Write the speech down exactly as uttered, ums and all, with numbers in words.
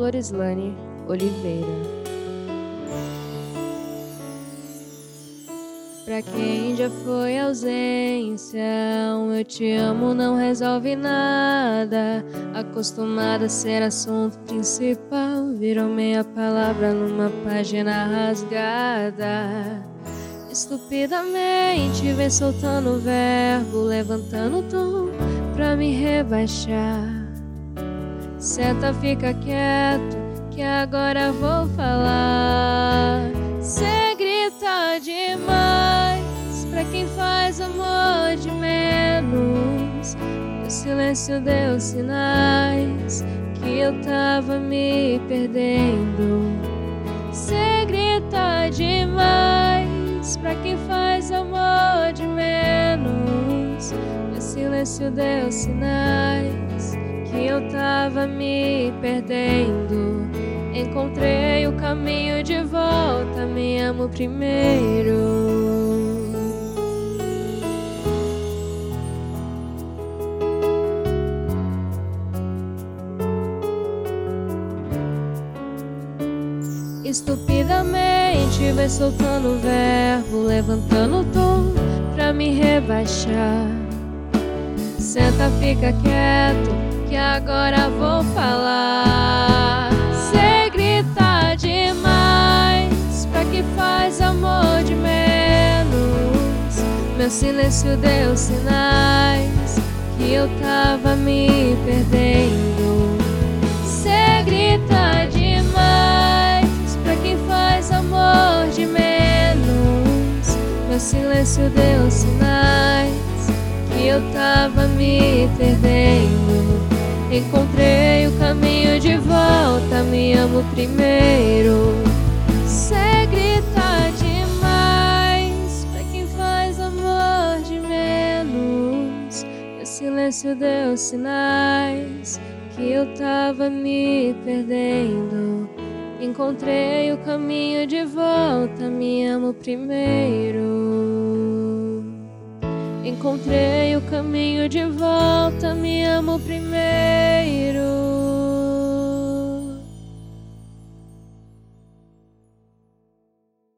Florislane Oliveira. Pra quem já foi ausência, um eu te amo não resolve nada. Acostumada a ser assunto principal, virou meia palavra numa página rasgada. Estupidamente vem soltando o verbo, levantando o tom pra me rebaixar. Senta, fica quieto, que agora vou falar. Cê grita demais pra quem faz amor de menos. O silêncio deu sinais que eu tava me perdendo. Cê grita demais pra quem faz amor de menos. O silêncio deu sinais que eu tava me perdendo. Encontrei o caminho de volta, me amo primeiro. Estupidamente vem soltando o verbo, levantando o tom pra me rebaixar. Senta, fica quieto, que agora vou falar. Cê grita demais pra que faz amor de menos. Meu silêncio deu sinais que eu tava me perdendo. Cê grita demais pra quem faz amor de menos. Meu silêncio deu sinais que eu tava me perdendo. Encontrei o caminho de volta, me amo primeiro. Cê grita demais pra quem faz amor de menos. Meu silêncio deu sinais que eu tava me perdendo. Encontrei o caminho de volta, me amo primeiro. Encontrei o caminho de volta, me amo primeiro.